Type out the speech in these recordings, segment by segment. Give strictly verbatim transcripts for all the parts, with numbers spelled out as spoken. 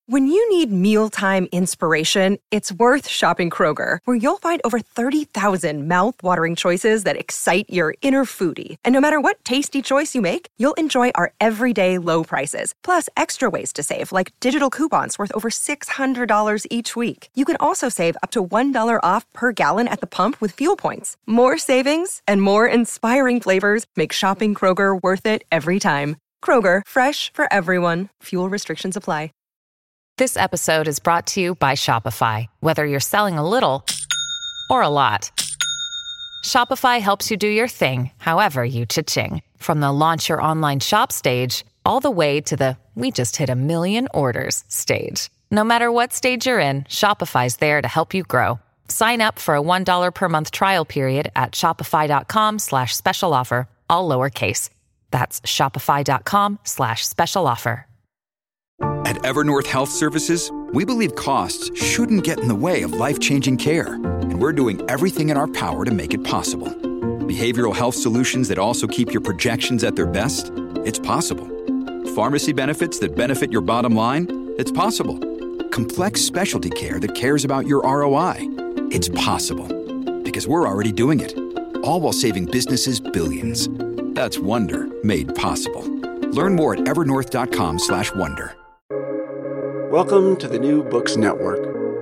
When you need mealtime inspiration, it's worth shopping Kroger, where you'll find over thirty thousand mouth-watering choices that excite your inner foodie. And no matter what tasty choice you make, you'll enjoy our everyday low prices, plus extra ways to save, like digital coupons worth over six hundred dollars each week. You can also save up to one dollar off per gallon at the pump with fuel points. More savings and more inspiring flavors make shopping Kroger worth it every time. Kroger, fresh for everyone. Fuel restrictions apply. This episode is brought to you by Shopify. Whether you're selling a little or a lot, Shopify helps you do your thing, however you cha-ching. From the launch your online shop stage, all the way to the we just hit a million orders stage. No matter what stage you're in, Shopify's there to help you grow. Sign up for a one dollar per month trial period at shopify.com slash special offer, all lowercase. That's shopify.com slash special offer. At Evernorth Health Services, we believe costs shouldn't get in the way of life-changing care, and we're doing everything in our power to make it possible. Behavioral health solutions that also keep your projections at their best? It's possible. Pharmacy benefits that benefit your bottom line? It's possible. Complex specialty care that cares about your R O I? It's possible. Because we're already doing it. All while saving businesses billions. That's Wonder made possible. Learn more at evernorth.com slash wonder. Welcome to the New Books Network.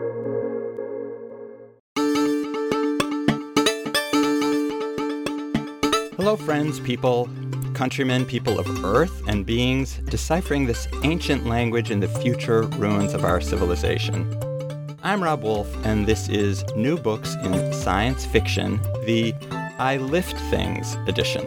Hello, friends, people, countrymen, people of Earth, and beings deciphering this ancient language in the future ruins of our civilization. I'm Rob Wolf, and this is New Books in Science Fiction, the I Lift Things edition.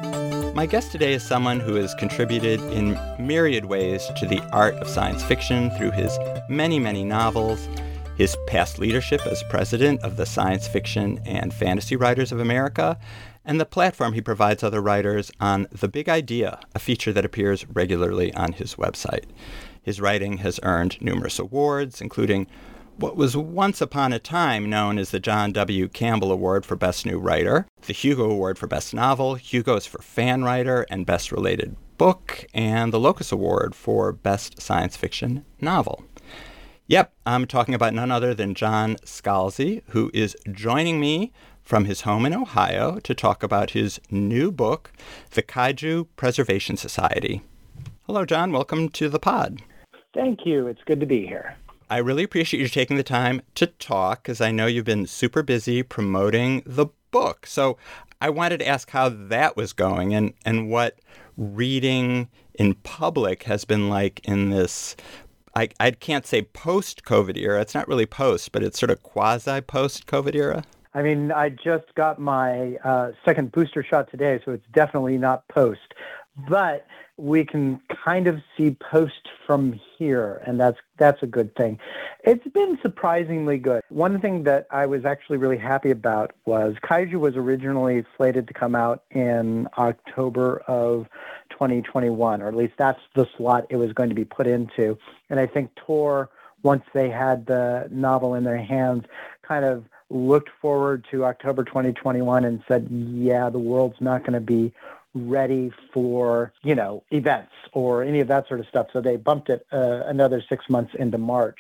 My guest today is someone who has contributed in myriad ways to the art of science fiction through his many, many novels, his past leadership as president of the Science Fiction and Fantasy Writers of America, and the platform he provides other writers on The Big Idea, a feature that appears regularly on his website. His writing has earned numerous awards, including what was once upon a time known as the John W. Campbell Award for Best New Writer, the Hugo Award for Best Novel, Hugo's for Fan Writer and Best Related Book, and the Locus Award for Best Science Fiction Novel. Yep, I'm talking about none other than John Scalzi, who is joining me from his home in Ohio to talk about his new book, The Kaiju Preservation Society. Hello, John. Welcome to the pod. Thank you. It's good to be here. I really appreciate you taking the time to talk, because I know you've been super busy promoting the book. So I wanted to ask how that was going and, and what reading in public has been like in this, I, I can't say post-COVID era. It's not really post, but it's sort of quasi-post-COVID era. I mean, I just got my uh, second booster shot today, so it's definitely not post. But we can kind of see post from here, and that's that's a good thing. It's been surprisingly good. One thing that I was actually really happy about was Kaiju was originally slated to come out in October of twenty twenty-one, or at least that's the slot it was going to be put into. And I think Tor, once they had the novel in their hands, kind of looked forward to October twenty twenty-one and said, yeah, the world's not going to be ready for, you know, events or any of that sort of stuff. So they bumped it uh, another six months into March.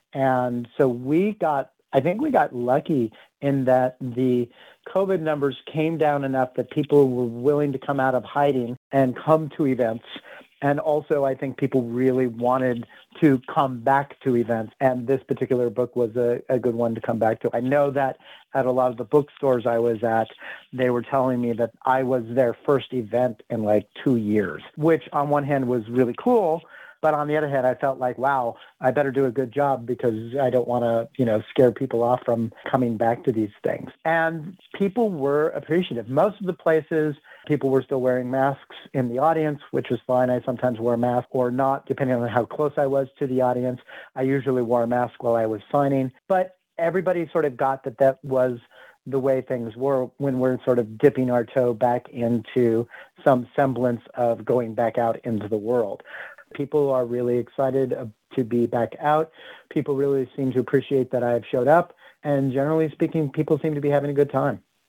And so we got, I think we got lucky in that the COVID numbers came down enough that people were willing to come out of hiding and come to events. And also, I think people really wanted to come back to events. And this particular book was a, a good one to come back to. I know that at a lot of the bookstores I was at, they were telling me that I was their first event in like two years, which on one hand was really cool. But on the other hand, I felt like, wow, I better do a good job because I don't want to, you know, scare people off from coming back to these things. And people were appreciative. Most of the places, people were still wearing masks in the audience, which was fine. I sometimes wore a mask or not, depending on how close I was to the audience. I usually wore a mask while I was signing. But everybody sort of got that that was the way things were when we're sort of dipping our toe back into some semblance of going back out into the world. People are really excited to be back out. People really seem to appreciate that I've showed up. And generally speaking, people seem to be having a good time.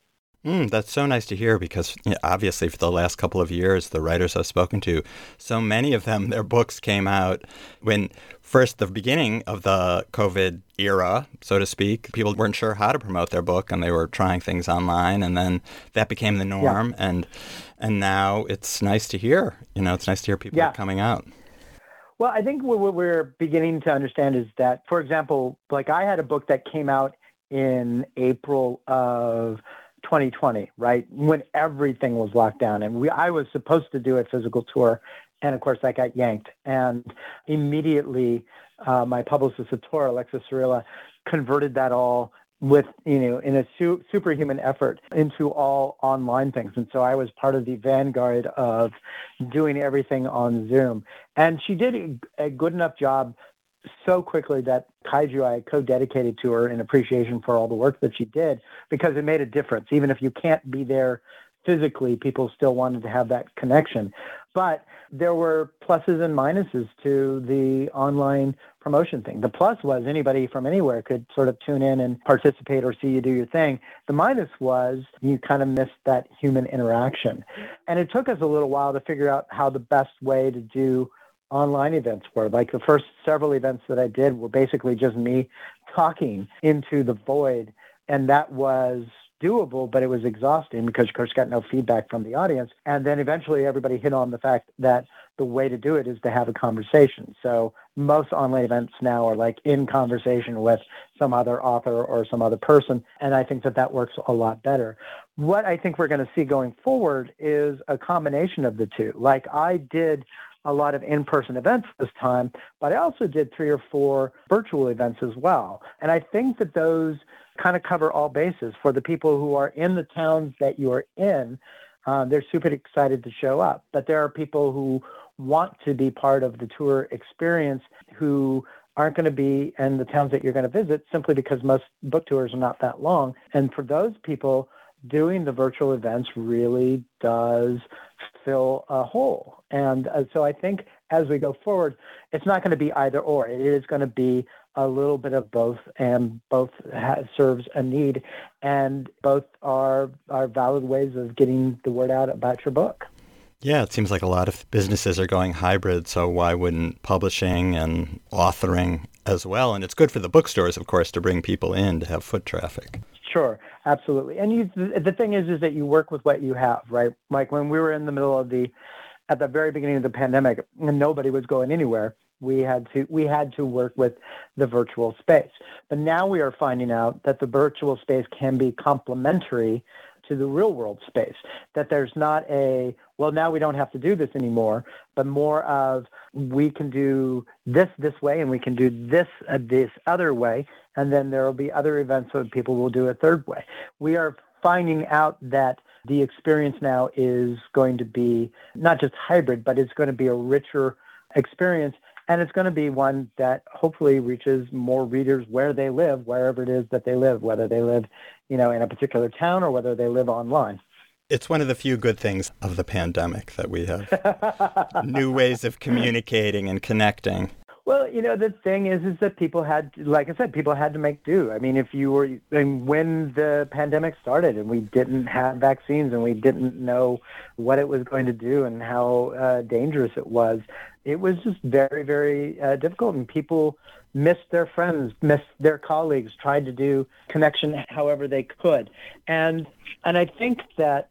Mm, that's so nice to hear because you know, obviously for the last couple of years, the writers I've spoken to, so many of them, their books came out when first the beginning of the COVID era, so to speak. People weren't sure how to promote their book and they were trying things online, and then that became the norm. Yeah. And and now it's nice to hear, you know, it's nice to hear people yeah. are coming out. Well, I think what we're beginning to understand is that, for example, like I had a book that came out in April of twenty twenty, right, when everything was locked down. And we, I was supposed to do a physical tour, and of course that got yanked. And immediately uh, my publicist at Tor, Alexis Cirilla, converted that all with, you know, in a su- superhuman effort into all online things. And so I was part of the vanguard of doing everything on Zoom. And she did a, a good enough job so quickly that Kaiju I co-dedicated to her in appreciation for all the work that she did, because it made a difference. Even if you can't be there physically, people still wanted to have that connection. But there were pluses and minuses to the online promotion thing. The plus was anybody from anywhere could sort of tune in and participate or see you do your thing. The minus was you kind of missed that human interaction. And it took us a little while to figure out how the best way to do online events were. Like the first several events that I did were basically just me talking into the void. And that was doable, but it was exhausting because, of course, got no feedback from the audience. And then eventually everybody hit on the fact that the way to do it is to have a conversation. So most online events now are like in conversation with some other author or some other person. And I think that that works a lot better. What I think we're going to see going forward is a combination of the two. Like I did a lot of in-person events this time, but I also did three or four virtual events as well. And I think that those kind of cover all bases. For the people who are in the towns that you are in, uh, they're super excited to show up. But there are people who want to be part of the tour experience who aren't going to be in the towns that you're going to visit simply because most book tours are not that long. And for those people, doing the virtual events really does fill a hole. And uh, so I think as we go forward, it's not going to be either or. It is going to be a little bit of both, and both ha- serves a need, and both are are valid ways of getting the word out about your book. Yeah, it seems like a lot of businesses are going hybrid, so why wouldn't publishing and authoring as well? And it's good for the bookstores, of course, to bring people in to have foot traffic. Sure, absolutely. And you, the thing is, is that you work with what you have, right? Like when we were in the middle of the, at the very beginning of the pandemic, and nobody was going anywhere, we had to we had to work with the virtual space. But now we are finding out that the virtual space can be complementary to the real world space, that there's not a, well, now we don't have to do this anymore, but more of we can do this this way and we can do this uh, this other way, and then there will be other events where people will do a third way. We are finding out that the experience now is going to be not just hybrid, but it's going to be a richer experience. And it's going to be one that hopefully reaches more readers where they live, wherever it is that they live, whether they live, you know, in a particular town or whether they live online. It's one of the few good things of the pandemic that we have new ways of communicating and connecting. Well, you know, the thing is, is that people had, like I said, people had to make do. I mean, if you were, I mean, when the pandemic started and we didn't have vaccines and we didn't know what it was going to do and how uh, dangerous it was, it was just very, very uh, difficult. And people missed their friends, missed their colleagues, tried to do connection however they could. And and I think that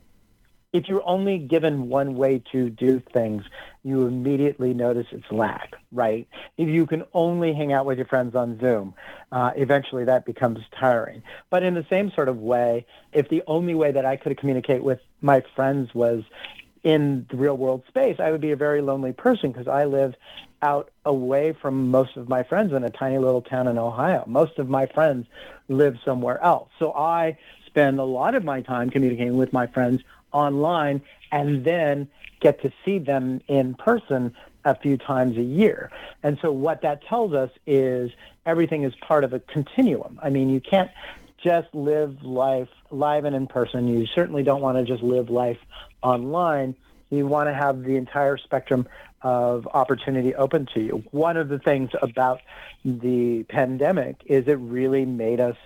if you're only given one way to do things, you immediately notice its lack, right? If you can only hang out with your friends on Zoom, uh, eventually that becomes tiring. But in the same sort of way, if the only way that I could communicate with my friends was in the real world space, I would be a very lonely person because I live out away from most of my friends in a tiny little town in Ohio. Most of my friends live somewhere else. So I spend a lot of my time communicating with my friends online and then get to see them in person a few times a year. And so what that tells us is everything is part of a continuum. I mean, you can't just live life live and in person. You certainly don't want to just live life online. You want to have the entire spectrum of opportunity open to you. One of the things about the pandemic is it really made us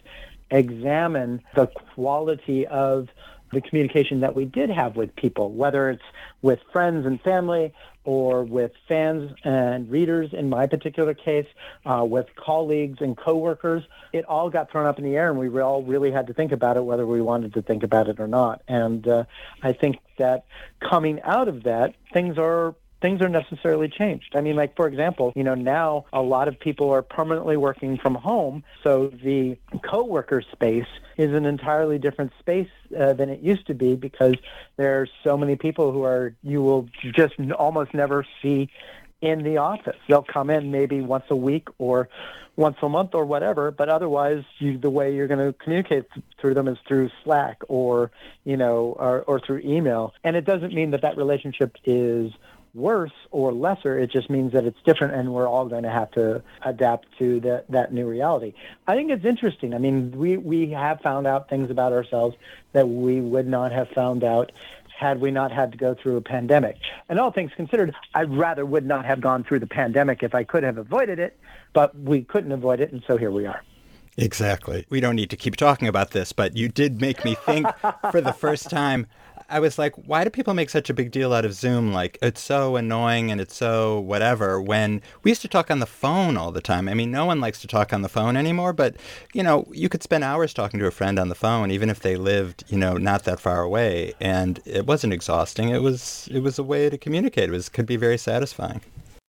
examine the quality of the communication that we did have with people, whether it's with friends and family or with fans and readers in my particular case, uh, with colleagues and coworkers. It all got thrown up in the air, and we all really had to think about it, whether we wanted to think about it or not. And uh, I think that coming out of that, things are things are necessarily changed. I mean, like, for example, you know, now a lot of people are permanently working from home, so the coworker space is an entirely different space uh, than it used to be, because there's so many people who are, you will just n- almost never see in the office. They'll come in maybe once a week or once a month or whatever, but otherwise you, the way you're going to communicate th- through them is through Slack or, you know, or, or through email. And it doesn't mean that that relationship is worse or lesser. It just means that it's different, and we're all going to have to adapt to the, that new reality. I think it's interesting. I mean, we, we have found out things about ourselves that we would not have found out had we not had to go through a pandemic. And all things considered, I'd rather would not have gone through the pandemic if I could have avoided it, but we couldn't avoid it, and so here we are. Exactly. We don't need to keep talking about this, but you did make me think for the first time. I was like, why do people make such a big deal out of Zoom? Like, it's so annoying and it's so whatever, when we used to talk on the phone all the time. I mean, no one likes to talk on the phone anymore, but, you know, you could spend hours talking to a friend on the phone, even if they lived, you know, not that far away. And it wasn't exhausting. It was it was a way to communicate. It was could be very satisfying.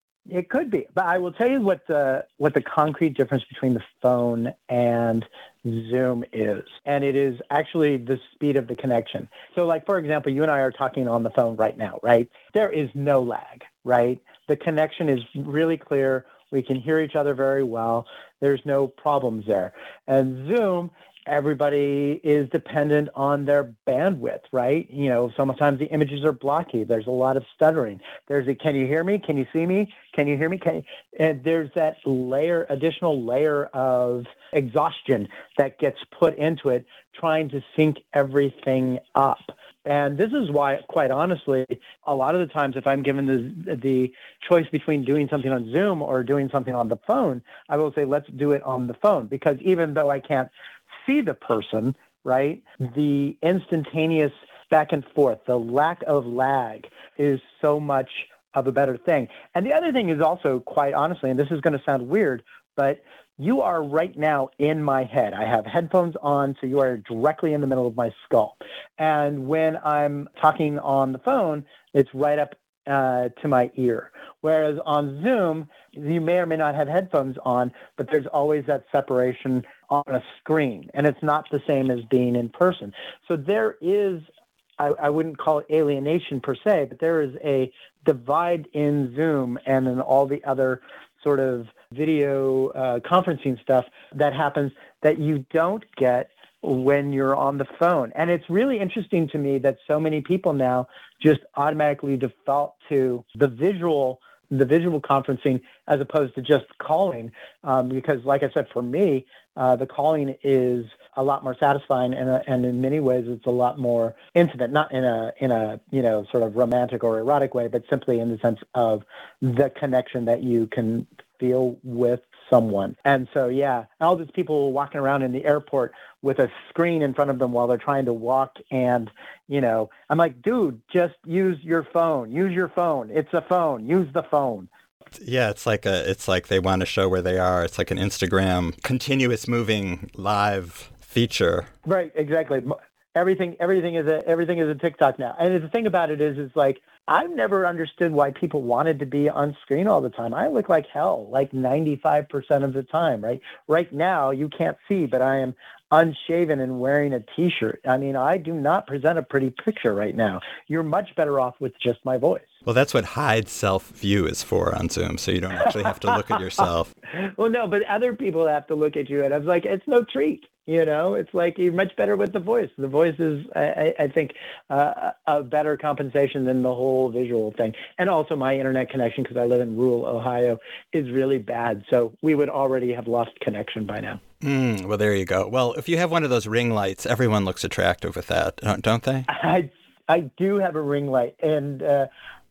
It could be, but I will tell you what the what the concrete difference between the phone and Zoom is, and it is actually the speed of the connection. So, like, for example, you and I are talking on the phone right now, right? There is no lag, right? The connection is really clear. We can hear each other very well. There's no problems there. And Zoom, everybody is dependent on their bandwidth, right? You know, sometimes the images are blocky. There's a lot of stuttering. There's a, can you hear me? Can you see me? Can you hear me? Can you? And there's that layer, additional layer of exhaustion that gets put into it, trying to sync everything up. And this is why, quite honestly, a lot of the times if I'm given the the choice between doing something on Zoom or doing something on the phone, I will say, let's do it on the phone, because even though I can't see the person, right, the instantaneous back and forth, the lack of lag is so much of a better thing. And the other thing is also, quite honestly, and this is going to sound weird, but you are right now in my head. I have headphones on, so you are directly in the middle of my skull. And when I'm talking on the phone, it's right up uh, to my ear. Whereas on Zoom, you may or may not have headphones on, but there's always that separation on a screen, and it's not the same as being in person. So there is, I, I wouldn't call it alienation per se, but there is a divide in Zoom and in all the other sort of video uh, conferencing stuff that happens that you don't get when you're on the phone. And it's really interesting to me that so many people now just automatically default to the visual the visual conferencing as opposed to just calling, um, because, like I said, for me, uh, the calling is a lot more satisfying, and, uh, and in many ways, it's a lot more intimate, not in a in a you know sort of romantic or erotic way, but simply in the sense of the connection that you can feel with someone. And so, yeah, all these people walking around in the airport with a screen in front of them while they're trying to walk, and, you know, I'm like, dude, just use your phone. Use your phone. It's a phone. Use the phone. Yeah, it's like a, it's like they want to show where they are. It's like an Instagram continuous moving live feature. Right, exactly. Everything, everything is a, everything is a TikTok now. And the thing about it is, is like, I've never understood why people wanted to be on screen all the time. I look like hell, like ninety-five percent of the time, right? Right now, you can't see, but I am unshaven and wearing a T-shirt. I mean, I do not present a pretty picture right now. You're much better off with just my voice. Well, that's what hide self-view is for on Zoom, so you don't actually have to look at yourself. Well, no, but other people have to look at you, and I was like, it's no treat. You know, it's like you're much better with the voice. The voice is, I, I think, uh, a better compensation than the whole visual thing. And also my internet connection, because I live in rural Ohio, is really bad. So we would already have lost connection by now. Mm, well, there you go. Well, if you have one of those ring lights, everyone looks attractive with that, don't they? I, I do have a ring light. And uh,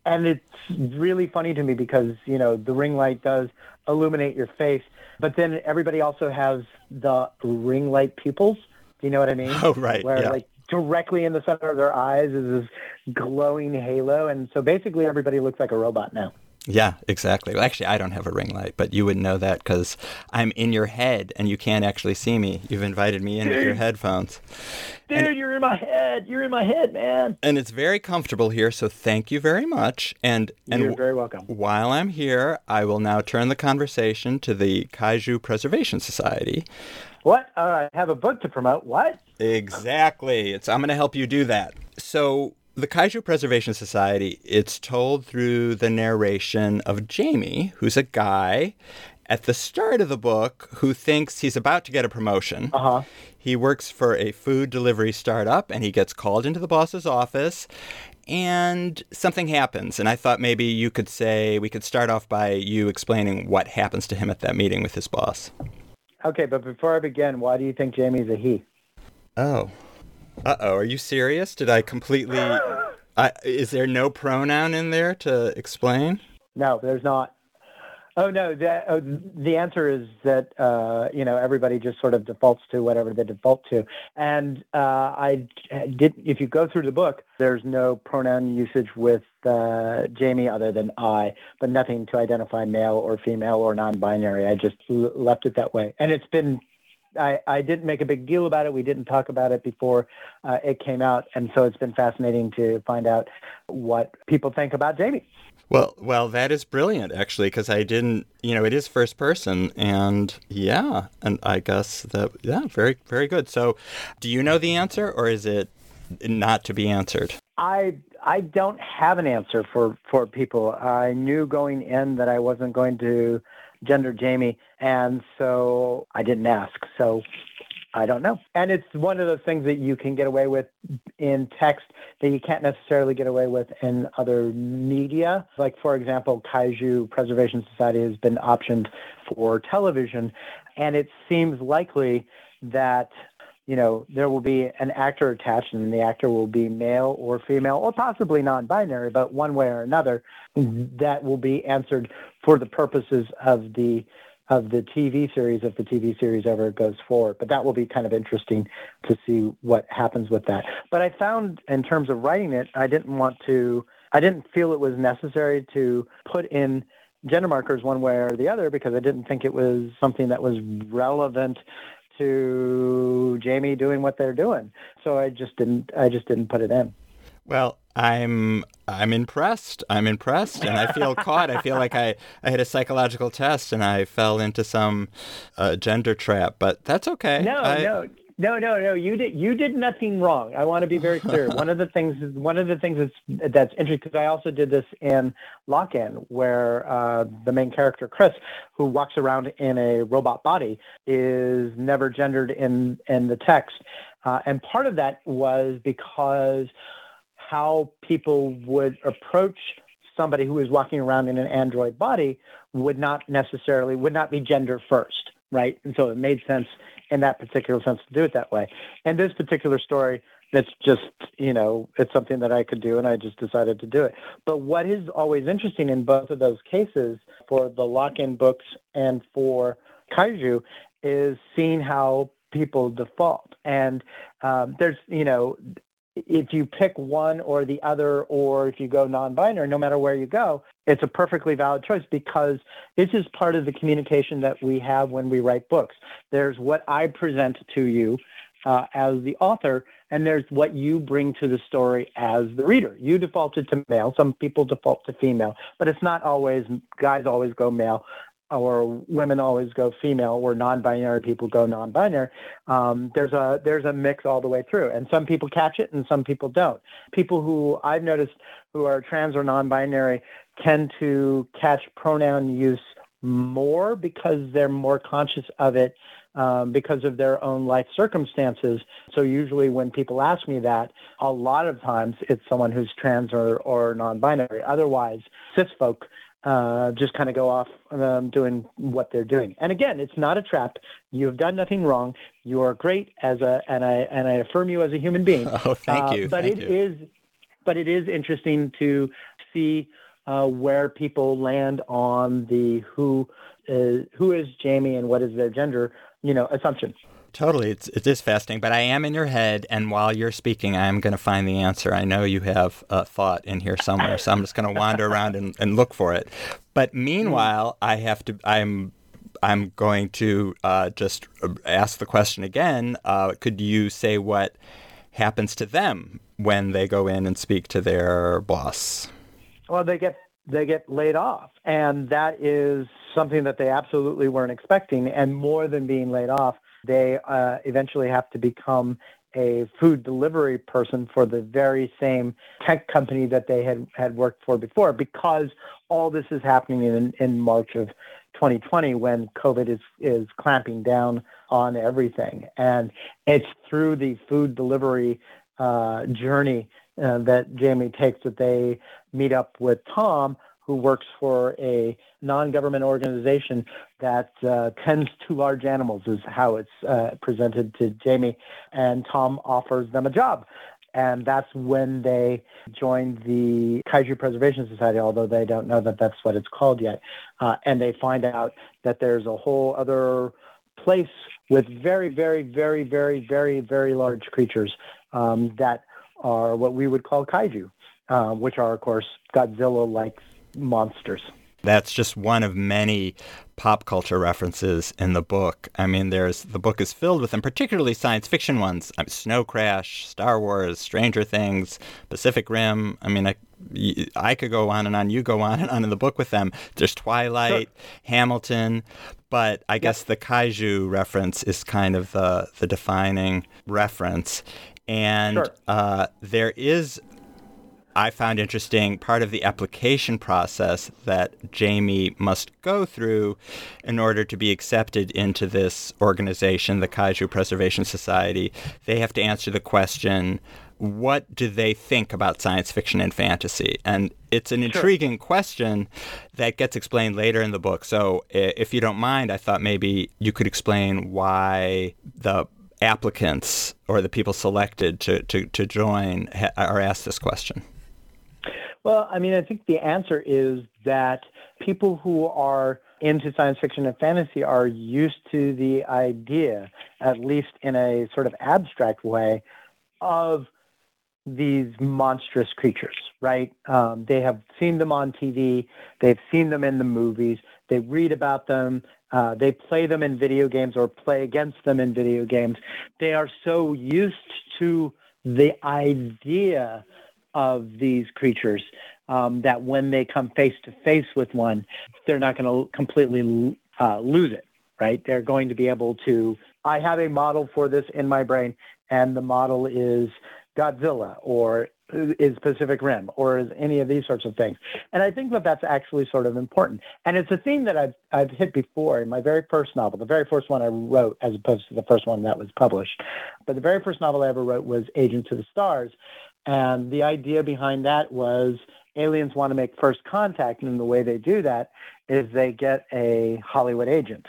And it's really funny to me because, you know, the ring light does illuminate your face, but then everybody also has the ring light pupils. Do you know what I mean? Oh, right. Where yeah. like directly in the center of their eyes is this glowing halo. And so basically everybody looks like a robot now. Yeah, exactly. Well, actually, I don't have a ring light, but you would know that because I'm in your head and you can't actually see me. You've invited me in with your headphones. Dude, and, you're in my head. You're in my head, man. And it's very comfortable here, so thank you very much. And and You're very welcome. While I'm here, I will now turn the conversation to the Kaiju Preservation Society. What? Uh, I have a book to promote. What? Exactly. It's I'm going to help you do that. So the Kaiju Preservation Society, it's told through the narration of Jamie, who's a guy at the start of the book who thinks he's about to get a promotion. Uh-huh. He works for a food delivery startup, and he gets called into the boss's office, and something happens. And I thought maybe you could say, we could start off by you explaining what happens to him at that meeting with his boss. Okay, but before I begin, why do you think Jamie's a he? Oh. Uh-oh, are you serious? Did I completely... I, is there no pronoun in there to explain? No, there's not. Oh, no, that, oh, the answer is that, uh, you know, everybody just sort of defaults to whatever they default to. And uh, I did. If you go through the book, there's no pronoun usage with uh, Jamie other than I, but nothing to identify male or female or non-binary. I just l- left it that way. And it's been... I, I didn't make a big deal about it. We didn't talk about it before uh, it came out. And so it's been fascinating to find out what people think about Jamie. Well, well, that is brilliant, actually, because I didn't, you know, it is first person. And yeah, and I guess that, yeah, very, very good. So do you know the answer or is it not to be answered? I I don't have an answer for, for people. I knew going in that I wasn't going to gender Jamie, and so I didn't ask. So I don't know. And it's one of those things that you can get away with in text that you can't necessarily get away with in other media. Like, for example, Kaiju Preservation Society has been optioned for television, and it seems likely that, you know, there will be an actor attached, and the actor will be male or female, or possibly non-binary, but one way or another, that will be answered for the purposes of the of the T V series, if the T V series ever goes forward. But that will be kind of interesting to see what happens with that. But I found, in terms of writing it, I didn't want to, I didn't feel it was necessary to put in gender markers one way or the other, because I didn't think it was something that was relevant to Jamie doing what they're doing. So I just didn't I just didn't put it in. Well, I'm I'm impressed. I'm impressed, and I feel caught. I feel like I, I had a psychological test and I fell into some uh, gender trap, but that's okay. No, I... no. No, no, no. You did. You did nothing wrong. I want to be very clear. One of the things. One of the things that's that's interesting, because I also did this in Lock-In, where uh, the main character Chris, who walks around in a robot body, is never gendered in in the text, uh, and part of that was because how people would approach somebody who is walking around in an android body would not necessarily would not be gender first, right? And so it made sense in that particular sense to do it that way. And this particular story, that's just, you know, it's something that I could do, and I just decided to do it. But what is always interesting in both of those cases, for the Lock-In books and for Kaiju, is seeing how people default. And um, there's, you know, if you pick one or the other, or if you go non-binary, no matter where you go, it's a perfectly valid choice, because this is part of the communication that we have when we write books. There's what I present to you uh, as the author, and there's what you bring to the story as the reader. You defaulted to male. Some people default to female, but it's not always, guys always go male, or women always go female, or non-binary people go non-binary. Um, there's a there's a mix all the way through, and some people catch it and some people don't. People who I've noticed who are trans or non-binary tend to catch pronoun use more because they're more conscious of it um, because of their own life circumstances. So usually when people ask me that, a lot of times it's someone who's trans or, or non-binary. Otherwise, cis folk Uh, just kind of go off um, doing what they're doing. And again, it's not a trap. You have done nothing wrong. You are great as a, and I and I affirm you as a human being. Oh, thank you. Uh, but thank it you. is, but it is interesting to see uh, where people land on the who is, who is Jamie and what is their gender, you know, assumption. Totally. It's, it is fascinating, but I am in your head, and while you're speaking, I am going to find the answer. I know you have a thought in here somewhere, so I'm just going to wander around and, and look for it. But meanwhile, I have to, I'm I'm going to uh, just ask the question again. Uh, could you say what happens to them when they go in and speak to their boss? Well, they get they get laid off, and that is something that they absolutely weren't expecting. And more than being laid off, they uh, eventually have to become a food delivery person for the very same tech company that they had, had worked for before, because all this is happening in, in March of twenty twenty when COVID is, is clamping down on everything. And it's through the food delivery uh, journey uh, that Jamie takes that they meet up with Tom, who works for a non-government organization that uh, tends to large animals, is how it's uh, presented to Jamie. And Tom offers them a job. And that's when they join the Kaiju Preservation Society, although they don't know that that's what it's called yet. Uh, and they find out that there's a whole other place with very, very, very, very, very, very large creatures um, that are what we would call kaiju, uh, which are, of course, Godzilla-like monsters. That's just one of many pop culture references in the book. I mean, there's the book is filled with them, particularly science fiction ones. I mean, Snow Crash, Star Wars, Stranger Things, Pacific Rim. I mean, I, I could go on and on. You go on and on in the book with them. There's Twilight, sure. Hamilton, but I guess yep. the kaiju reference is kind of the, the defining reference. And sure. uh, there is, I found interesting, part of the application process that Jamie must go through in order to be accepted into this organization, the Kaiju Preservation Society. They have to answer the question, what do they think about science fiction and fantasy? And it's an intriguing sure. question that gets explained later in the book. So if you don't mind, I thought maybe you could explain why the applicants or the people selected to, to, to join ha- are asked this question. Well, I mean, I think the answer is that people who are into science fiction and fantasy are used to the idea, at least in a sort of abstract way, of these monstrous creatures, right? Um, they have seen them on T V. They've seen them in the movies. They read about them. Uh, they play them in video games or play against them in video games. They are so used to the idea of these creatures um, that when they come face to face with one, they're not going to completely uh, lose it, right? They're going to be able to, I have a model for this in my brain, and the model is Godzilla or is Pacific Rim or is any of these sorts of things. And I think that that's actually sort of important. And it's a theme that I've, I've hit before in my very first novel, the very first one I wrote as opposed to the first one that was published. But the very first novel I ever wrote was Agent to the Stars. And the idea behind that was aliens want to make first contact, and the way they do that is they get a Hollywood agent.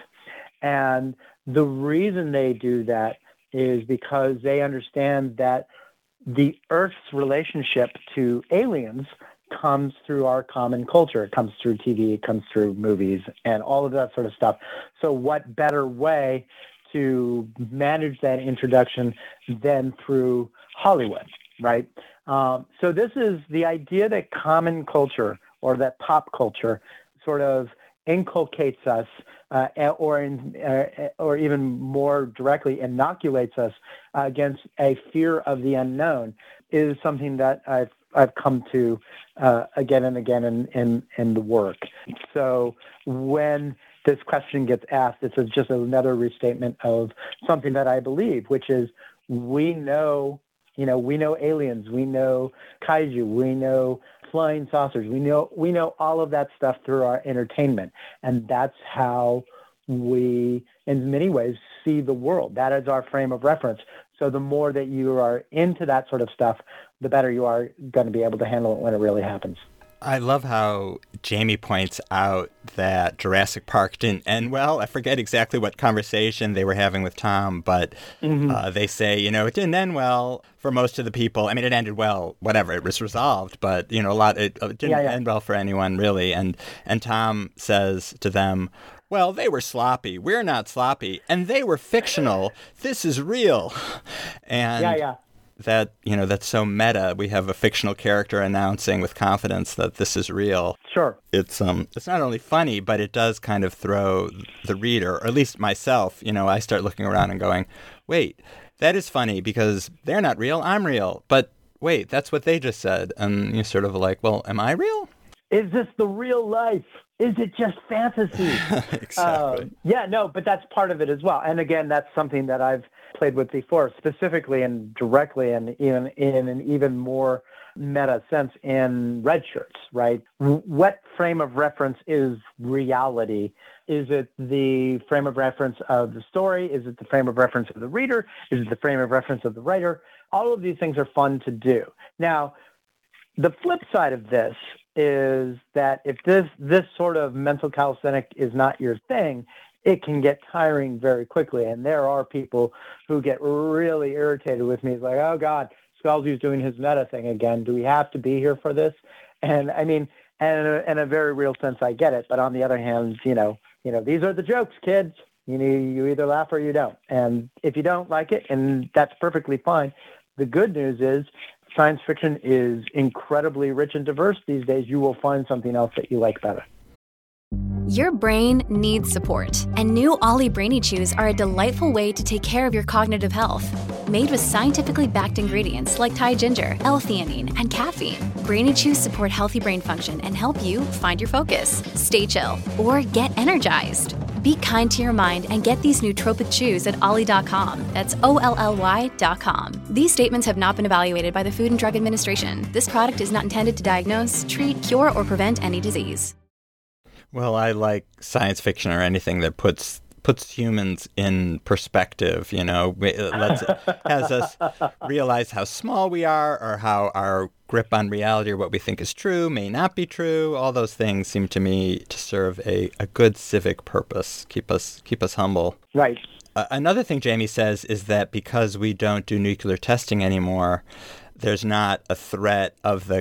And the reason they do that is because they understand that the Earth's relationship to aliens comes through our common culture. It comes through T V, it comes through movies, and all of that sort of stuff. So what better way to manage that introduction than through Hollywood? Right. Um, so this is the idea that common culture or that pop culture sort of inculcates us uh, or in, uh, or even more directly inoculates us uh, against a fear of the unknown is something that I've I've come to uh, again and again in, in, in the work. So when this question gets asked, it's a, just another restatement of something that I believe, which is we know You know, we know aliens, we know kaiju, we know flying saucers, we know we know all of that stuff through our entertainment. And that's how we, in many ways, see the world. That is our frame of reference. So the more that you are into that sort of stuff, the better you are going to be able to handle it when it really happens. I love how Jamie points out that Jurassic Park didn't end well. I forget exactly what conversation they were having with Tom, but mm-hmm. uh, they say, you know, it didn't end well for most of the people. I mean, it ended well, whatever, it was resolved, but, you know, a lot, it, it didn't yeah, yeah. end well for anyone, really. And, and Tom says to them, well, they were sloppy. We're not sloppy. And they were fictional. This is real. And yeah, yeah. that, you know, that's so meta. We have a fictional character announcing with confidence that this is real. Sure. It's um, it's not only funny, but it does kind of throw the reader, or at least myself, you know, I start looking around and going, wait, that is funny because they're not real, I'm real. But wait, that's what they just said. And you're sort of like, well, am I real? Is this the real life? Is it just fantasy? Exactly. Um, yeah, no, but that's part of it as well. And again, that's something that I've played with before, specifically and directly, and even in an even more meta sense in Red Shirts, right? What frame of reference is reality? Is it the frame of reference of the story? Is it the frame of reference of the reader? Is it the frame of reference of the writer? All of these things are fun to do. Now, the flip side of this is that if this this sort of mental calisthenic is not your thing, it can get tiring very quickly. And there are people who get really irritated with me. It's like, oh, God, Scalzi's doing his meta thing again. Do we have to be here for this? And I mean, and in a, in a very real sense, I get it. But on the other hand, you know, you know, these are the jokes, kids. You need, you either laugh or you don't. And if you don't like it, and that's perfectly fine. The good news is science fiction is incredibly rich and diverse these days. You will find something else that you like better. Your brain needs support, and new Ollie Brainy Chews are a delightful way to take care of your cognitive health. Made with scientifically backed ingredients like Thai ginger, L-theanine, and caffeine, Brainy Chews support healthy brain function and help you find your focus, stay chill, or get energized. Be kind to your mind and get these nootropic chews at ollie dot com. That's O L L Y dot com. These statements have not been evaluated by the Food and Drug Administration. This product is not intended to diagnose, treat, cure, or prevent any disease. Well, I like science fiction or anything that puts puts humans in perspective, you know, lets has us realize how small we are, or how our grip on reality or what we think is true may not be true. All those things seem to me to serve a, a good civic purpose, keep us keep us humble. Right. Uh, another thing Jamie says is that because we don't do nuclear testing anymore, there's not a threat of the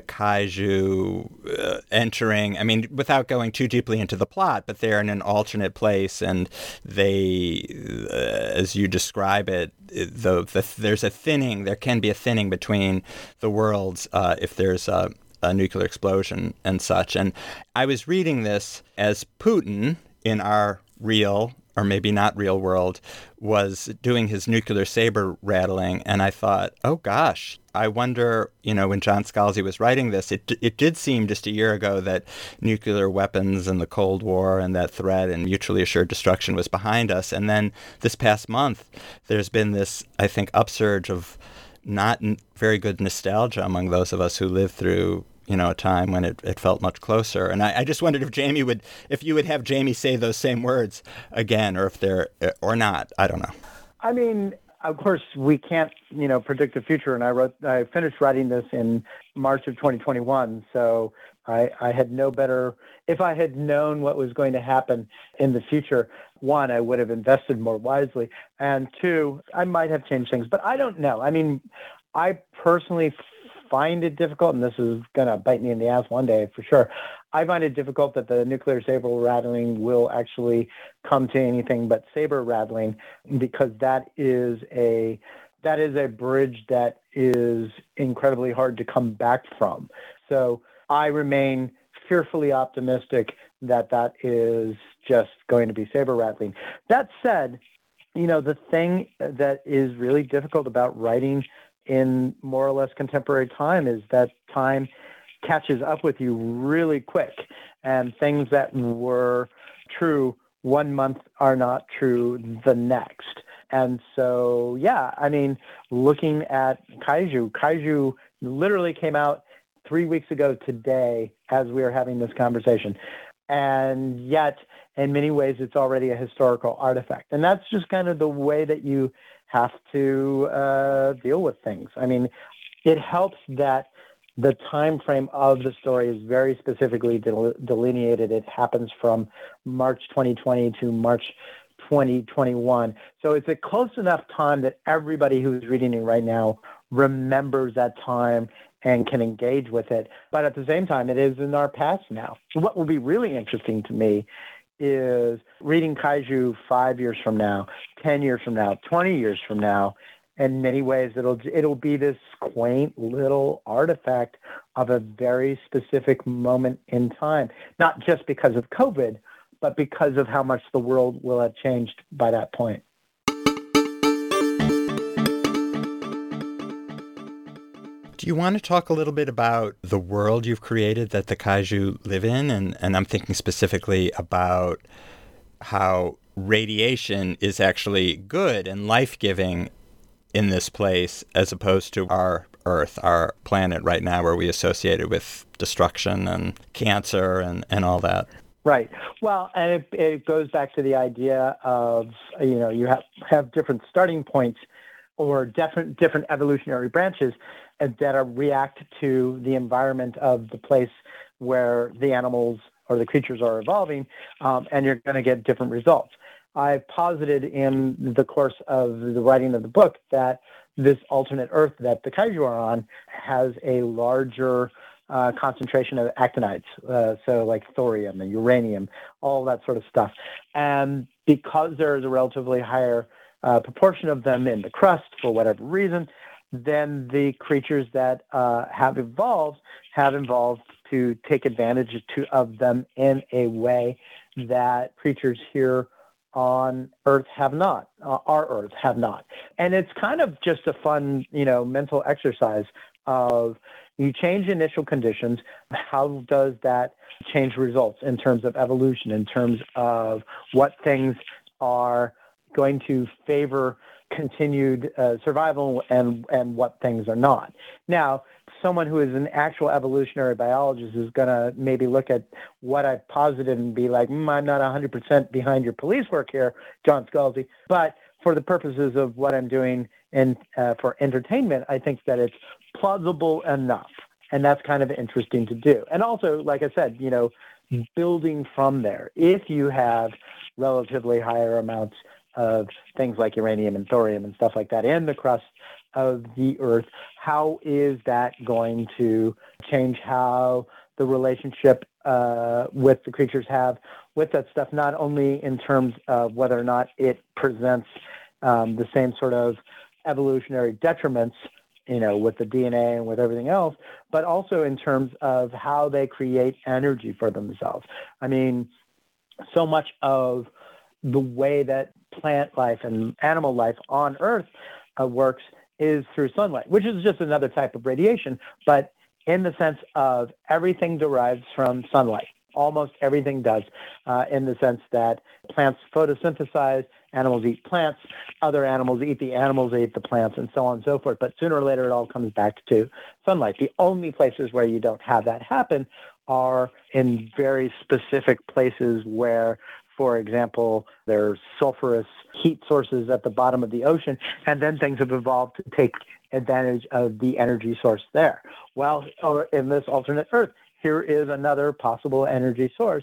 kaiju uh, entering. I mean, without going too deeply into the plot, but they're in an alternate place, and they, uh, as you describe it, the, the, there's a thinning. There can be a thinning between the worlds uh, if there's a, a nuclear explosion and such. And I was reading this as Putin in our real, or maybe not real world, was doing his nuclear saber rattling. And I thought, oh, gosh, I wonder, you know, when John Scalzi was writing this, it it did seem just a year ago that nuclear weapons and the Cold War and that threat and mutually assured destruction was behind us. And then this past month, there's been this, I think, upsurge of not n- very good nostalgia among those of us who lived through, you know, a time when it, it felt much closer. And I, I just wondered if Jamie would, if you would have Jamie say those same words again, or if they're, or not. I don't know. I mean, of course, we can't, you know, predict the future. And I wrote, I finished writing this in March of twenty twenty-one. So I, I had no better, if I had known what was going to happen in the future, one, I would have invested more wisely. And two, I might have changed things, but I don't know. I mean, I personally find it difficult, and this is going to bite me in the ass one day for sure. I find it difficult that the nuclear saber rattling will actually come to anything but saber rattling, because that is a that is a bridge that is incredibly hard to come back from. So I remain fearfully optimistic that that is just going to be saber rattling. That said, you know, the thing that is really difficult about writing in more or less contemporary time is that time catches up with you really quick, and things that were true one month are not true the next. And so, yeah, I mean, looking at Kaiju, Kaiju literally came out three weeks ago today as we are having this conversation. And yet, in many ways, it's already a historical artifact. And that's just kind of the way that you have to uh, deal with things. I mean, it helps that the time frame of the story is very specifically del- delineated. It happens from March twenty twenty to March twenty twenty-one. So it's a close enough time that everybody who's reading it right now remembers that time and can engage with it. But at the same time, it is in our past now. What will be really interesting to me is reading Kaiju five years from now, ten years from now, twenty years from now. In many ways, it'll it'll be this quaint little artifact of a very specific moment in time, not just because of COVID, but because of how much the world will have changed by that point. Do you want to talk a little bit about the world you've created that the Kaiju live in? And, and I'm thinking specifically about how radiation is actually good and life-giving in this place as opposed to our Earth, our planet right now, where we associate it with destruction and cancer and, and all that. Right. Well, and it, it goes back to the idea of, you know, you have, have different starting points or different different evolutionary branches that are react to the environment of the place where the animals or the creatures are evolving, um, and you're going to get different results. I posited in the course of the writing of the book that this alternate Earth that the Kaiju are on has a larger uh, concentration of actinides, uh, so like thorium and uranium, all that sort of stuff. And because there is a relatively higher uh, proportion of them in the crust for whatever reason, then the creatures that uh, have evolved have evolved to take advantage to, of them in a way that creatures here on Earth have not, uh, our Earth have not. And it's kind of just a fun, you know, mental exercise of you change initial conditions. How does that change results in terms of evolution, in terms of what things are going to favor continued uh, survival and, and what things are not. Now, someone who is an actual evolutionary biologist is going to maybe look at what I've posited and be like, mm, I'm not one hundred percent behind your police work here, John Scalzi. But for the purposes of what I'm doing and uh, for entertainment, I think that it's plausible enough. And that's kind of interesting to do. And also, like I said, you know, building from there. If you have relatively higher amounts of things like uranium and thorium and stuff like that in the crust of the Earth, how is that going to change how the relationship uh, with the creatures have with that stuff, not only in terms of whether or not it presents um, the same sort of evolutionary detriments, you know, with the D N A and with everything else, but also in terms of how they create energy for themselves. I mean, so much of the way that plant life and animal life on Earth uh, works is through sunlight, which is just another type of radiation, but in the sense of everything derives from sunlight. Almost everything does, uh, in the sense that plants photosynthesize, animals eat plants, other animals eat the animals, eat the plants, and so on and so forth. But sooner or later, it all comes back to sunlight. The only places where you don't have that happen are in very specific places where, for example, there's sulfurous heat sources at the bottom of the ocean, and then things have evolved to take advantage of the energy source there. Well, or in this alternate Earth, here is another possible energy source.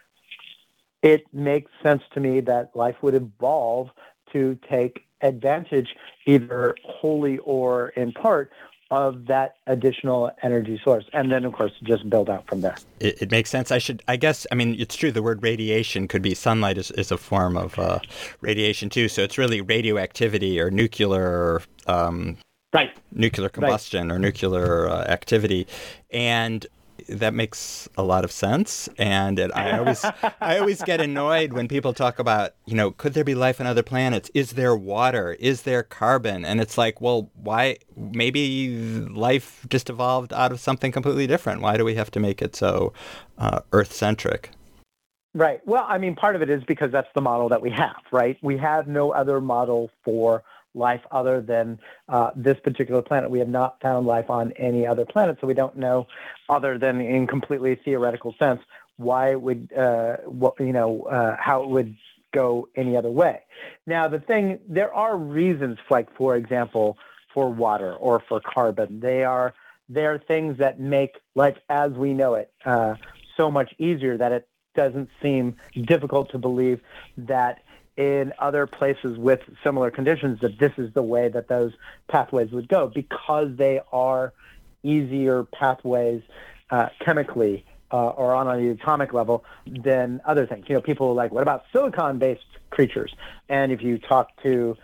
It makes sense to me that life would evolve to take advantage, either wholly or in part, of that additional energy source. And then, of course, just build out from there. It, it makes sense. I should, I guess, I mean, it's true. The word radiation could be sunlight is, is a form of uh, radiation too. So it's really radioactivity or nuclear, um, right. nuclear combustion right. or nuclear uh, activity. And that makes a lot of sense. And it, I always I always get annoyed when people talk about, you know, could there be life on other planets? Is there water? Is there carbon? And it's like, well, why? Maybe life just evolved out of something completely different. Why do we have to make it so uh, Earth-centric? Right. Well, I mean, part of it is because that's the model that we have, right? We have no other model for life other than uh, this particular planet. We have not found life on any other planet, so we don't know, other than in completely theoretical sense, why it would, uh, what, you know, uh, how it would go any other way. Now, the thing, there are reasons, like, for example, for water or for carbon. They are they're things that make life as we know it uh, so much easier that it doesn't seem difficult to believe that in other places with similar conditions that this is the way that those pathways would go, because they are easier pathways uh, chemically uh, or on the atomic level than other things. You know, people are like, what about silicon-based creatures? And if you talk to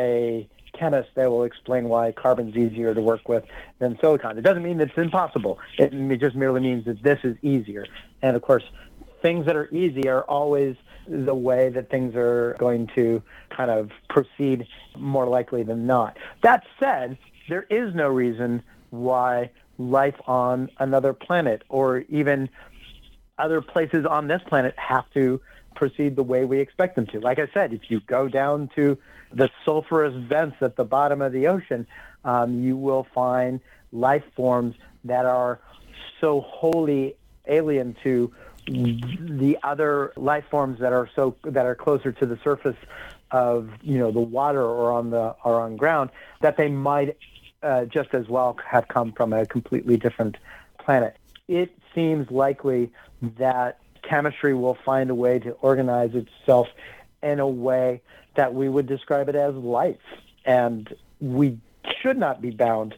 a chemist, they will explain why carbon's easier to work with than silicon. It doesn't mean that it's impossible. It, it just merely means that this is easier. And of course, things that are easy are always the way that things are going to kind of proceed more likely than not. That said, there is no reason why life on another planet or even other places on this planet have to proceed the way we expect them to. Like I said, if you go down to the sulfurous vents at the bottom of the ocean, um, you will find life forms that are so wholly alien to the other life forms that are so that are closer to the surface of, you know, the water or on the or on ground, that they might uh, just as well have come from a completely different planet. It seems likely that chemistry will find a way to organize itself in a way that we would describe it as life, and we should not be bound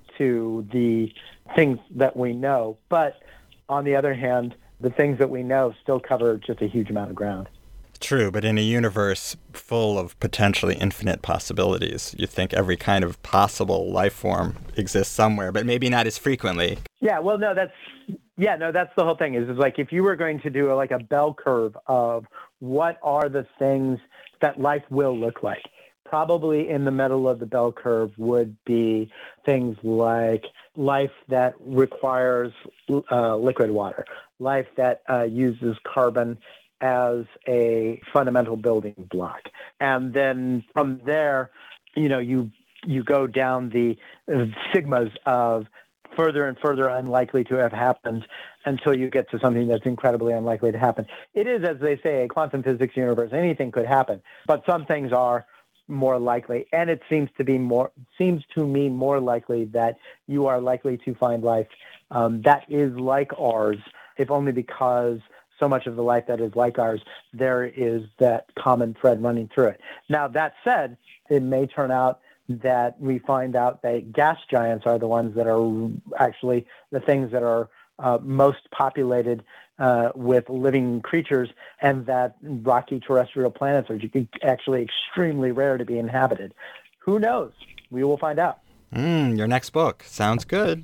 to the things that we know. But on the other hand, the things that we know still cover just a huge amount of ground. True, but in a universe full of potentially infinite possibilities, you think every kind of possible life form exists somewhere, but maybe not as frequently. Yeah, well, no, that's yeah, no, that's the whole thing. Is, is like if you were going to do a, like a bell curve of what are the things that life will look like, probably in the middle of the bell curve would be things like life that requires uh, liquid water, life that uh, uses carbon as a fundamental building block. And then from there, you know, you you go down the uh, sigmas of further and further unlikely to have happened until you get to something that's incredibly unlikely to happen. It is, as they say, a quantum physics universe. Anything could happen, but some things are more likely. And it seems to be more, seems to me more likely that you are likely to find life um, that is like ours, if only because so much of the life that is like ours, there is that common thread running through it. Now, that said, it may turn out that we find out that gas giants are the ones that are actually the things that are uh, most populated uh, with living creatures, and that rocky terrestrial planets are actually extremely rare to be inhabited. Who knows? We will find out. Mm, your next book. Sounds good.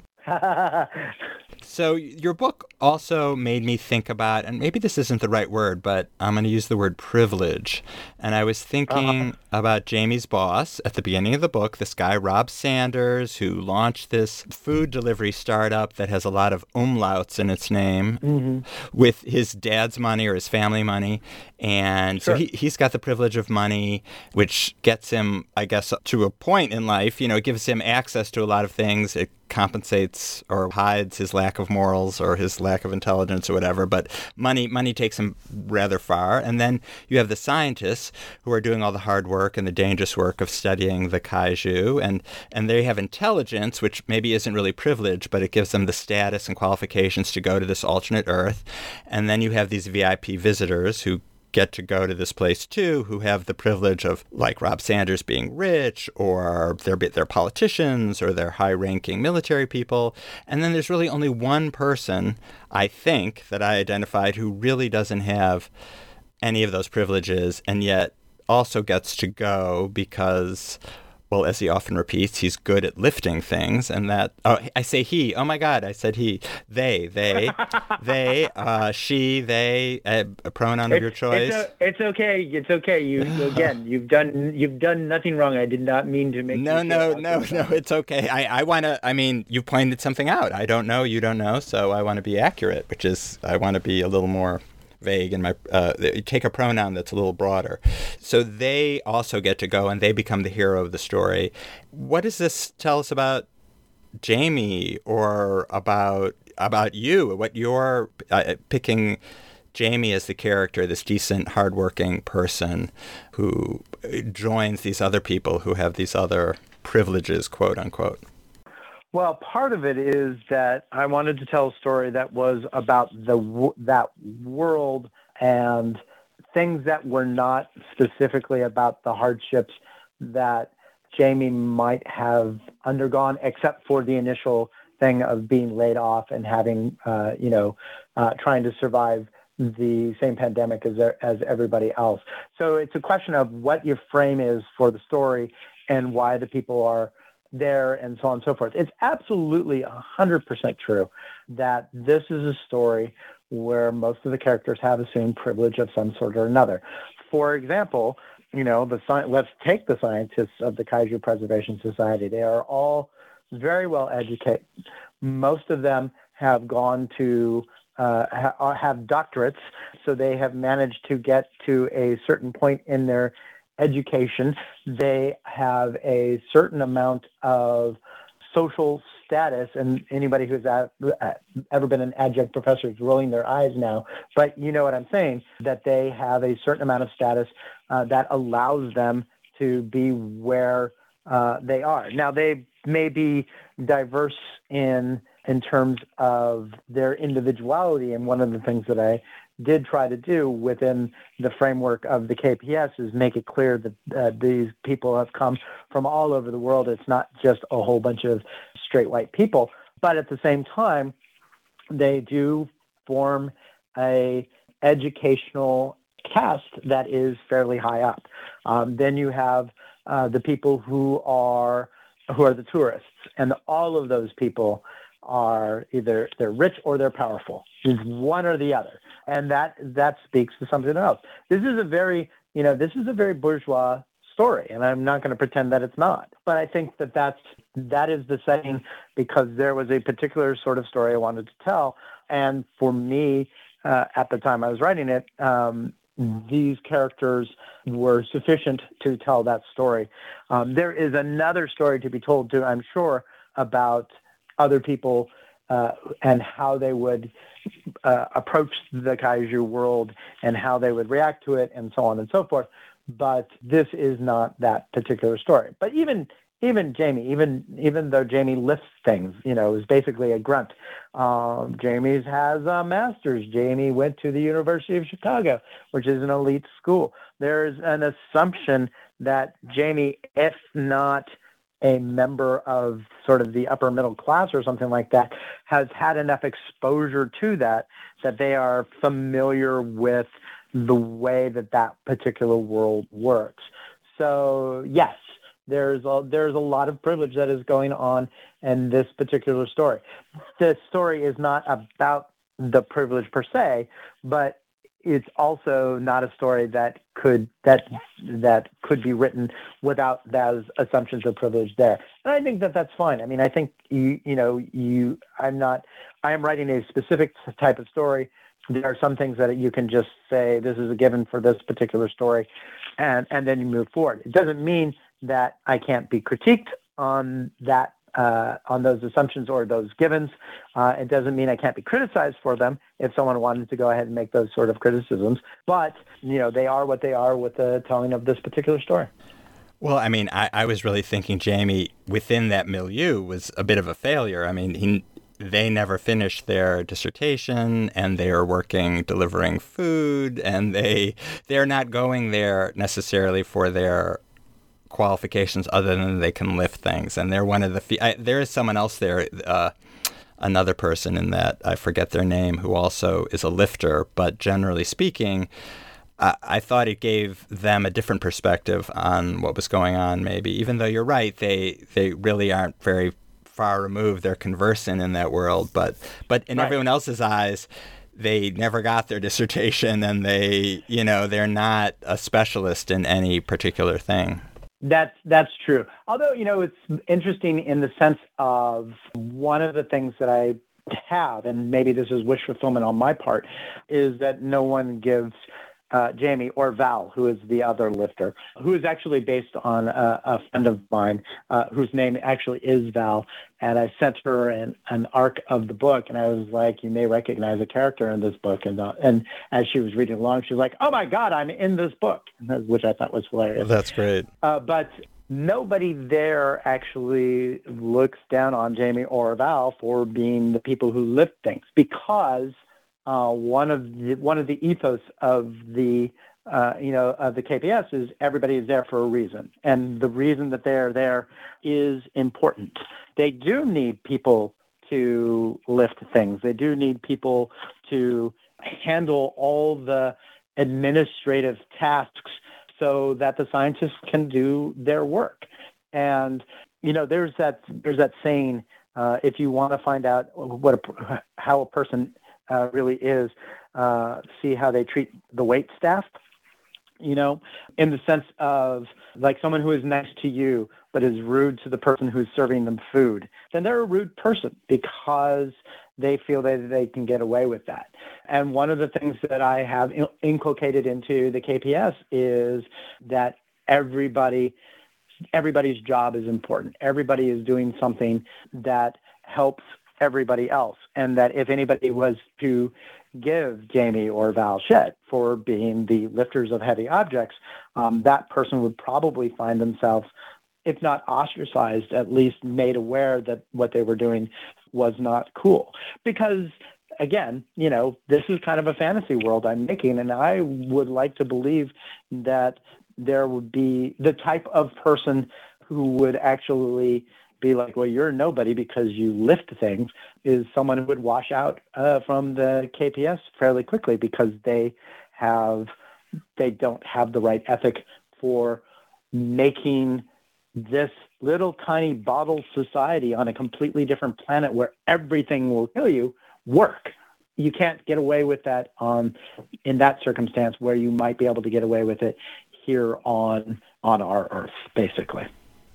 So your book also made me think about, and maybe this isn't the right word, but I'm going to use the word privilege. And I was thinking uh-huh. about Jamie's boss at the beginning of the book, this guy, Rob Sanders, who launched this food delivery startup that has a lot of umlauts in its name mm-hmm. with his dad's money or his family money. And sure. so he, he's got the privilege of money, which gets him, I guess, to a point in life. You know, it gives him access to a lot of things. It compensates or hides his lack of morals or his lack of intelligence or whatever, but money money takes him rather far. And then you have the scientists who are doing all the hard work and the dangerous work of studying the kaiju, and, and they have intelligence, which maybe isn't really privilege, but it gives them the status and qualifications to go to this alternate Earth. And then you have these V I P visitors who get to go to this place too, who have the privilege of, like Rob Sanders, being rich, or they're, they're politicians, or they're high-ranking military people. And then there's really only one person, I think, that I identified who really doesn't have any of those privileges, and yet also gets to go because, well, as he often repeats, he's good at lifting things. And that, oh, I say he, oh my God, I said he, they, they, they, uh, she, they, a, a pronoun it's, of your choice. It's, a, it's okay. It's okay. You, again, you've done, you've done nothing wrong. I did not mean to make No, you no, no, no, it's okay. I, I want to, I mean, you pointed something out. I don't know, you don't know. So I want to be accurate, which is, I want to be a little more vague, and my uh, take a pronoun that's a little broader. So they also get to go, and they become the hero of the story. What does this tell us about Jamie, or about about you? What you're uh, picking Jamie as the character, this decent, hardworking person who joins these other people who have these other privileges, quote unquote. Well, part of it is that I wanted to tell a story that was about the that world and things that were not specifically about the hardships that Jamie might have undergone, except for the initial thing of being laid off and having, uh, you know, uh, trying to survive the same pandemic as as everybody else. So it's a question of what your frame is for the story and why the people are there and so on and so forth. It's absolutely one hundred percent true that this is a story where most of the characters have assumed privilege of some sort or another. For example, you know, the let's take the scientists of the Kaiju Preservation Society. They are all very well educated. Most of them have gone to uh, ha- have doctorates, so they have managed to get to a certain point in their education. They have a certain amount of social status, and anybody who's at, ever been an adjunct professor is rolling their eyes now, but you know what I'm saying, that they have a certain amount of status uh, that allows them to be where uh, they are. Now, they may be diverse in in terms of their individuality, and one of the things that I did try to do within the framework of the K P S is make it clear that uh, these people have come from all over the world. It's not just a whole bunch of straight white people, but at the same time, they do form a educational caste that is fairly high up. Um, then you have uh, the people who are who are the tourists, and all of those people are either they're rich or they're powerful. It's one or the other. And that that speaks to something else. This is a very, you know, this is a very bourgeois story, and I'm not going to pretend that it's not. But I think that that's, that is the setting because there was a particular sort of story I wanted to tell. And for me, uh, at the time I was writing it, um, these characters were sufficient to tell that story. Um, there is another story to be told, too, I'm sure, about other people uh, and how they would uh, approach the kaiju world and how they would react to it and so on and so forth. But this is not that particular story. But even even Jamie, even even though Jamie lifts things, you know, is basically a grunt. Um, Jamie has a master's. Jamie went to the University of Chicago, which is an elite school. There's an assumption that Jamie, if not a member of sort of the upper middle class or something like that, has had enough exposure to that, that they are familiar with the way that that particular world works. So yes, there's a, there's a lot of privilege that is going on in this particular story. The story is not about the privilege per se, but it's also not a story that could that that could be written without those assumptions of privilege there. And I think that that's fine. I mean, I think you you know you I'm not I am writing a specific type of story. There are some things that you can just say this is a given for this particular story, and and then you move forward. It doesn't mean that I can't be critiqued on that. Uh, on those assumptions or those givens. Uh, it doesn't mean I can't be criticized for them if someone wanted to go ahead and make those sort of criticisms. But, you know, they are what they are with the telling of this particular story. Well, I mean, I, I was really thinking Jamie, within that milieu, was a bit of a failure. I mean, he, they never finished their dissertation, and they are working delivering food, and they they're not going there necessarily for their qualifications other than they can lift things. And they're one of the fe- I, there is someone else there, uh, another person in that, I forget their name, who also is a lifter, but generally speaking, I, I thought it gave them a different perspective on what was going on, maybe, even though you're right, they they really aren't very far removed. They're conversant in that world, but but in right. everyone else's eyes, they never got their dissertation, and they, you know, they're not a specialist in any particular thing. That's that's true. Although, you know, it's interesting in the sense of one of the things that I have, and maybe this is wish fulfillment on my part, is that no one gives uh, Jamie or Val, who is the other lifter, who is actually based on a, a friend of mine, uh, whose name actually is Val. And I sent her an, an arc of the book, and I was like, you may recognize a character in this book. And uh, and as she was reading along, she was like, oh, my God, I'm in this book, which I thought was hilarious. That's great. Uh, but nobody there actually looks down on Jamie or Val for being the people who lift things, because uh, one of the one of the ethos of the uh, you know of the K P S is everybody is there for a reason, and the reason that they're there is important. They do need people to lift things. They do need people to handle all the administrative tasks so that the scientists can do their work. And, you know, there's that there's that saying, uh, if you want to find out what a, how a person uh, really is, uh, see how they treat the wait staff, you know, in the sense of like someone who is nice to you but is rude to the person who's serving them food, then they're a rude person because they feel that they can get away with that. And one of the things that I have inculcated into the K P S is that everybody, everybody's job is important. Everybody is doing something that helps everybody else. And that if anybody was to give Jamie or Val shit for being the lifters of heavy objects, um, that person would probably find themselves, if not ostracized, at least made aware that what they were doing was not cool. Because, again, you know, this is kind of a fantasy world I'm making, and I would like to believe that there would be the type of person who would actually be like, well, you're nobody because you lift things, is someone who would wash out uh, from the K P S fairly quickly because they have, they don't have the right ethic for making this little tiny bottle society on a completely different planet where everything will kill you work. You can't get away with that on in that circumstance where you might be able to get away with it here on on our Earth, basically.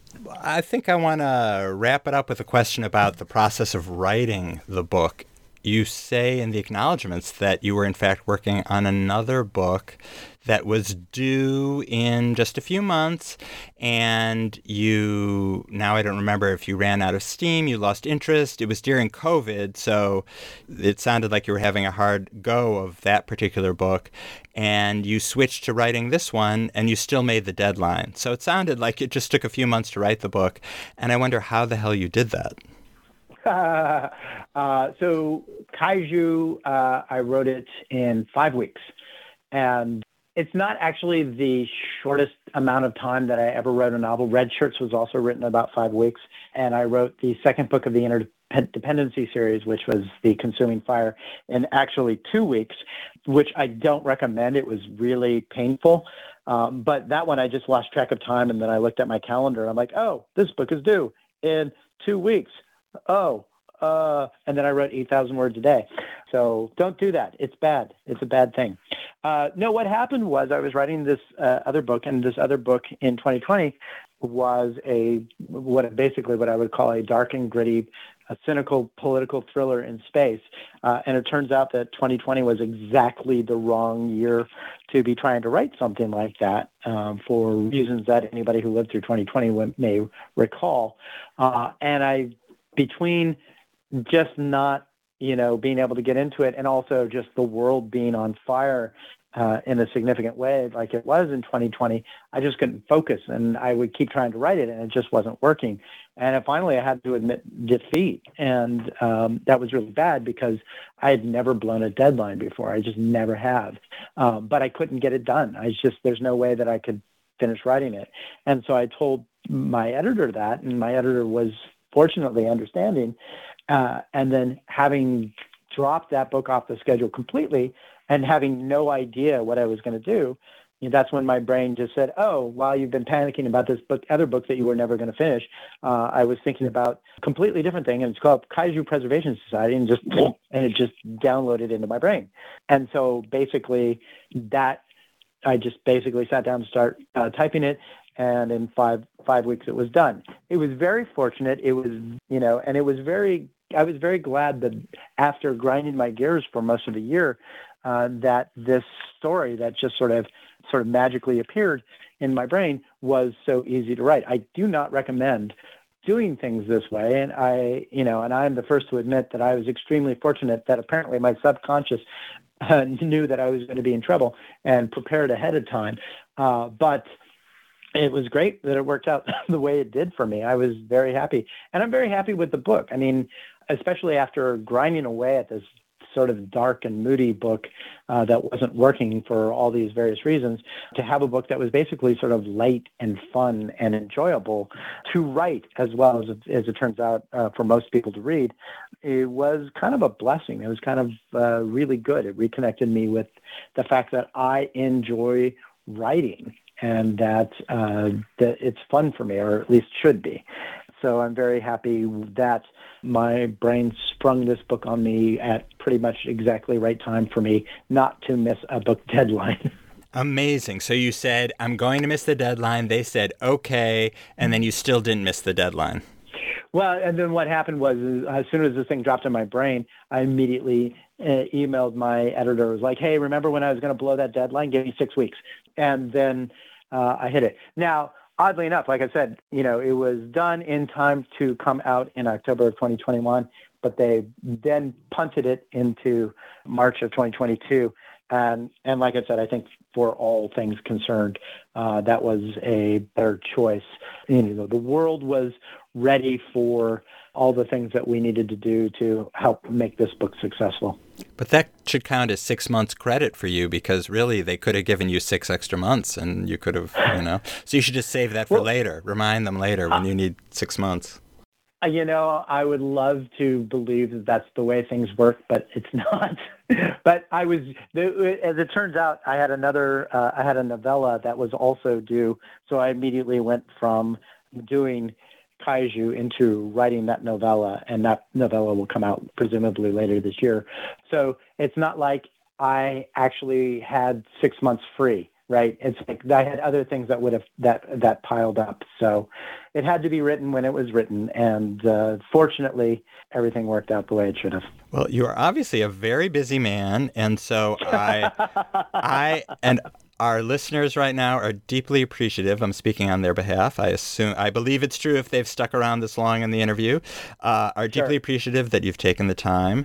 I think I want to wrap it up with a question about the process of writing the book. You say in the acknowledgments that you were in fact working on another book that was due in just a few months, and you, now I don't remember if you ran out of steam, you lost interest. It was during COVID, so it sounded like you were having a hard go of that particular book, and you switched to writing this one, and you still made the deadline. So it sounded like it just took a few months to write the book, and I wonder how the hell you did that. Uh, uh, so Kaiju, uh, I wrote it in five weeks. And it's not actually the shortest amount of time that I ever wrote a novel. Red Shirts was also written in about five weeks. And I wrote the second book of the Interdependency series, which was The Consuming Fire, in actually two weeks, which I don't recommend. It was really painful. Um, but that one, I just lost track of time. And then I looked at my calendar. I'm like, oh, this book is due in two weeks. Oh, uh, and then I wrote eight thousand words a day. So don't do that. It's bad. It's a bad thing. Uh, no, what happened was I was writing this uh, other book, and this other book in twenty twenty was a, what basically what I would call a dark and gritty, a cynical political thriller in space. Uh, and it turns out that twenty twenty was exactly the wrong year to be trying to write something like that, um, for reasons that anybody who lived through twenty twenty may recall. Uh, and I, between just not, you know, being able to get into it and also just the world being on fire uh, in a significant way like it was in twenty twenty, I just couldn't focus, and I would keep trying to write it and it just wasn't working. And finally I had to admit defeat. And um, that was really bad because I had never blown a deadline before. I just never have. Um, but I couldn't get it done. I just, there's no way that I could finish writing it. And so I told my editor that, and my editor was fortunately understanding. Uh, and then having dropped that book off the schedule completely and having no idea what I was going to do, you know, that's when my brain just said, oh, while you've been panicking about this book, other book that you were never going to finish, uh, I was thinking about a completely different thing, and it's called Kaiju Preservation Society, and just and it just downloaded into my brain. And so basically that, I just basically sat down and start uh, typing it, and in five five weeks it was done. It was very fortunate. It was, you know, and it was very, I was very glad that after grinding my gears for most of the year, uh, that this story that just sort of sort of magically appeared in my brain was so easy to write. I do not recommend doing things this way. And I, you know, and I'm the first to admit that I was extremely fortunate that apparently my subconscious uh, knew that I was going to be in trouble and prepared ahead of time. Uh, but it was great that it worked out the way it did for me. I was very happy. And I'm very happy with the book. I mean, especially after grinding away at this sort of dark and moody book uh, that wasn't working for all these various reasons, to have a book that was basically sort of light and fun and enjoyable to write, as well as, as it turns out uh, for most people to read, it was kind of a blessing. It was kind of uh, really good. It reconnected me with the fact that I enjoy writing and that, uh, that it's fun for me, or at least should be. So I'm very happy that my brain sprung this book on me at pretty much exactly right time for me not to miss a book deadline. Amazing. So you said, I'm going to miss the deadline. They said, okay. And then you still didn't miss the deadline. Well, and then what happened was, as soon as this thing dropped in my brain, I immediately uh, emailed my editor. It was like, hey, remember when I was going to blow that deadline? Give me six weeks. And then uh, I hit it. Now, oddly enough, like I said, you know, it was done in time to come out in October of twenty twenty-one, but they then punted it into March of twenty twenty-two. And, and like I said, I think for all things concerned, uh, that was a better choice. You know, the world was ready for all the things that we needed to do to help make this book successful. But that should count as six months credit for you, because really they could have given you six extra months and you could have, you know, so you should just save that for well, later. Remind them later when you need six months. You know, I would love to believe that that's the way things work, but it's not. But I was, as it turns out, I had another, uh, I had a novella that was also due. So I immediately went from doing Kaiju into writing that novella, and that novella will come out presumably later this year. So it's not like I actually had six months free, right? It's like I had other things that would have that that piled up. So it had to be written when it was written, and uh, fortunately, everything worked out the way it should have. Well, you are obviously a very busy man, and so I, I and. Our listeners right now are deeply appreciative. I'm speaking on their behalf. I assume, I believe it's true if they've stuck around this long in the interview, uh, are deeply sure. appreciative that you've taken the time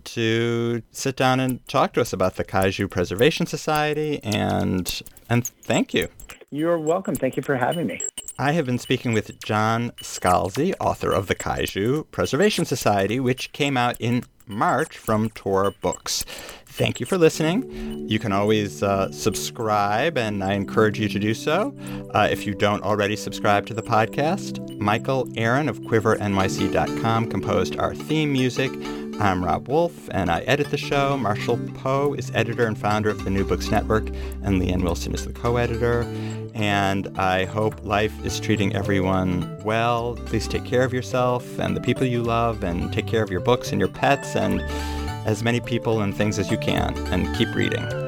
to sit down and talk to us about the Kaiju Preservation Society, and and thank you. You're welcome. Thank you for having me. I have been speaking with John Scalzi, author of the Kaiju Preservation Society, which came out in March from Tor Books. Thank you for listening. You can always uh, subscribe, and I encourage you to do so. Uh, if you don't already subscribe to the podcast, Michael Aaron of quiver N Y C dot com composed our theme music. I'm Rob Wolf, and I edit the show. Marshall Poe is editor and founder of the New Books Network, and Leanne Wilson is the co-editor. And I hope life is treating everyone well. Please take care of yourself and the people you love, and take care of your books and your pets and as many people and things as you can, and keep reading.